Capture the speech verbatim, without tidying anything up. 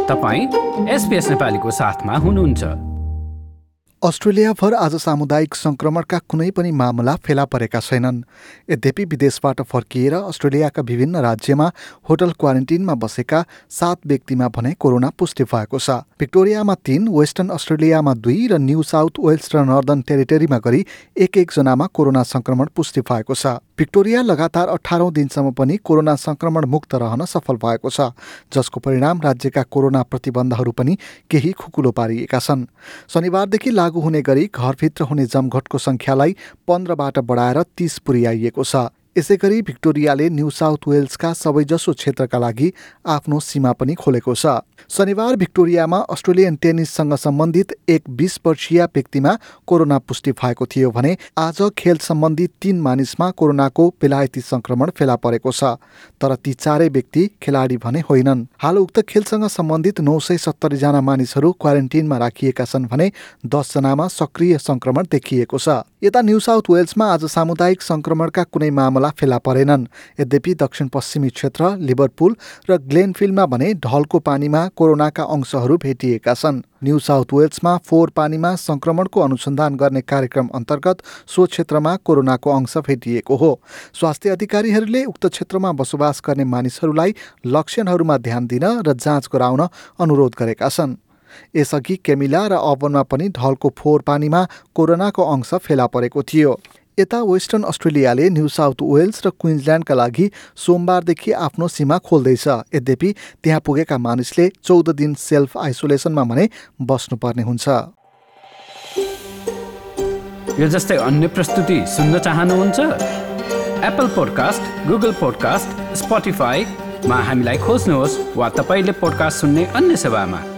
तपाईँ एसपीएस नेपालीको साथमा हुनुहुन्छ। अस्ट्रेलियाभर आज सामुदायिक संक्रमणका कुनै पनि मामला फेला परेका छैनन्। यद्यपि विदेशबाट फर्किएर अस्ट्रेलियाका विभिन्न राज्यमा होटल क्वारेन्टिनमा बसेका सात व्यक्तिमा भने कोरोना पुष्टि भएको छ। भिक्टोरियामा तीन, वेस्टर्न अस्ट्रेलियामा दुई र न्यू साउथ वेल्स र नर्दर्न टेरिटरीमा गरी एक एकजनामा कोरोना संक्रमण पुष्टि भएको छ। भिक्टोरिया लगातार अठारौं दिनसम्म पनि कोरोना संक्रमण मुक्त रहन सफल भएको छ, जसको परिणाम राज्यका कोरोना प्रतिबन्धहरू पनि केही खुकुलो पारिएका छन्। शनिबारदेखि लागू हुने गरी घरभित्र हुने जमघटको संख्यालाई पन्ध्रबाट बढाएर तीस पुर्याइएको छ। यसै गरी भिक्टोरियाले न्यू साउथ वेल्सका सबैजसो क्षेत्रका लागि आफ्नो सीमा पनि खोलेको छ। शनिबार भिक्टोरियामा अस्ट्रेलियन टेनिससँग सम्बन्धित एक बीस वर्षीय व्यक्तिमा कोरोना पुष्टि भएको थियो भने आज खेल सम्बन्धी तीन मानिसमा कोरोनाको बेलायती संक्रमण फेला परेको छ, तर ती चारै व्यक्ति खेलाडी भने होइनन्। हाल उक्त खेलसँग सम्बन्धित नौ सय सत्तरी जना मानिसहरू क्वारेन्टिनमा राखिएका छन् भने दस जनामा सक्रिय संक्रमण देखिएको छ। यता न्यू साउथ वेल्समा आज सामुदायिक संक्रमणका कुनै मामला फेला परेनन्। यद्यपि दक्षिण पश्चिमी क्षेत्र लिभरपुल र ग्लेनफिल्डमा भने ढलको पानीमा कोरोनाका अंशहरू भेटिएका छन्। न्यू साउथ वेल्समा फोहोर पानीमा संक्रमणको अनुसन्धान गर्ने कार्यक्रम अन्तर्गत सो क्षेत्रमा कोरोनाको अंश भेटिएको हो। स्वास्थ्य अधिकारीहरूले उक्त क्षेत्रमा बसोबास गर्ने मानिसहरूलाई लक्षणहरूमा ध्यान दिन र जाँच गराउन अनुरोध गरेका छन्। यसअघि केमिला र अबनमा पनि ढलको फोहोर पानीमा कोरोनाको अंश फेला परेको थियो। यता वेस्टर्न अस्ट्रेलियाले न्यू साउथ वेल्स र क्विन्सल्यान्डका लागि सोमबारदेखि आफ्नो सीमा खोल्दैछ। यद्यपि त्यहाँ पुगेका मानिसले चौध दिन सेल्फ आइसोलेसनमा भने बस्नुपर्ने हुन्छ। यो जस्तै अन्य प्रस्तुति सुन्न चाहनुहुन्छ? एप्पल पोडकास्ट, गुगल पोडकास्ट, स्पोटिफाईमा हामीलाई खोज्नुहोस् वा तपाईँले पोडकास्ट सुन्ने अन्य सेवामा।